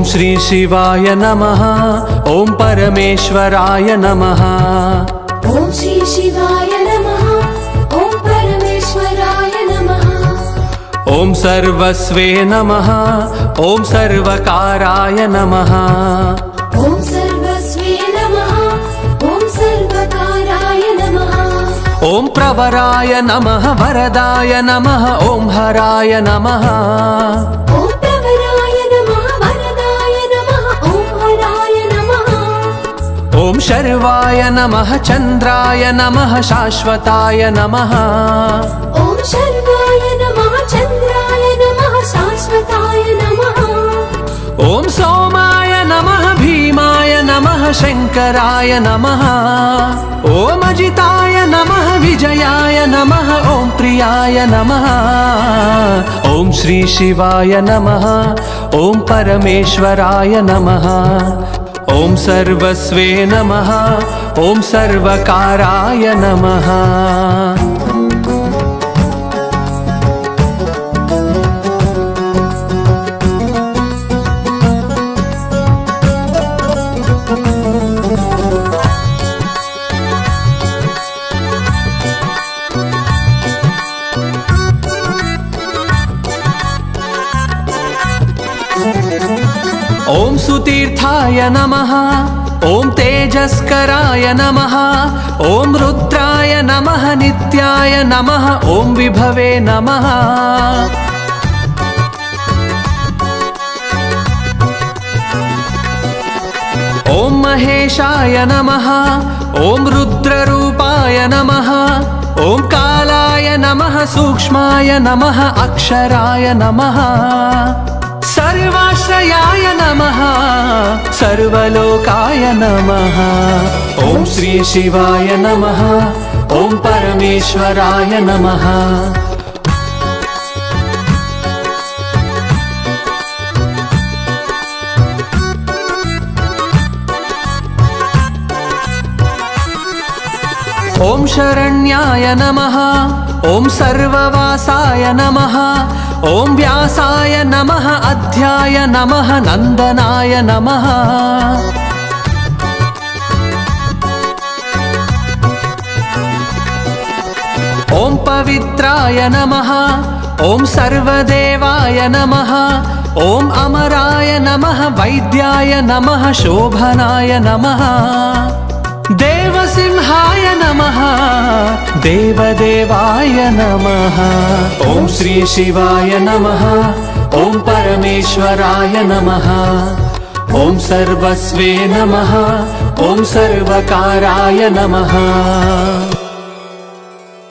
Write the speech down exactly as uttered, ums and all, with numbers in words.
श्री शिवाय नमः। ओम परमेश्वराय नमः। ओम श्री शिवाय नमः। ओम परमेश्वराय नमः। ओम सर्वस्वे नमः। ओम सर्वकाराय नमः। ओम सर्वस्वे नमः। ओम सर्वकाराय नमः। ओम प्रवराय नमः। वरदाय नमः। ओम हराय नमः। ओम प्रवराय नमः। वरदाय नमः। ओम हराय नमः। ओम शर्वाय नमः। चंद्राय नमः। शाश्वताय नमः। ओम शर्वाय नमः। चंद्राय नमः। शाश्वताय नमः। ओम सोमाय नमः। भीमाय नमः। शंकराय नमः। ओम अजिताय नमः। विजयाय नमः। ओम प्रियाय नमः। ओम श्री शिवाय नमः। ओम परमेश्वराय नमः। ओम सर्वस्वे नमः। ओम सर्वकाराय नमः। ओम सुतीर्थाय नमः। ओम तेजस्कराय नमः। ओम रुद्राय नमः। नित्याय नमः। ओम विभवे नमः। ओम महेशाय नमः। ओम रुद्ररूपाय नमः। ओम कालाय नमः। सूक्ष्माय नमः। अक्षराय नमः। सर्वाश्रयाय नमः। सर्वलोकाय नमः। ओम श्री शिवाय नमः। ओम परमेश्वराय नमः। ओम शरण्याय नमः। ओम सर्ववासाय नमः। ओम व्यासाय नमः। अध्याय नमः। नंदनाय नमः। ओम पवित्राय नमः। ओम सर्वदेवाय नमः। ओम अमराय नमः। वैद्याय नमः। शोभनाय नमः। देवसिंहाय नमः। देवदेवाय नमः। ओम श्री शिवाय नमः। ओम परमेश्वराय नमः। ओम सर्वस्वे नमः। ओम सर्वकाराय नमः।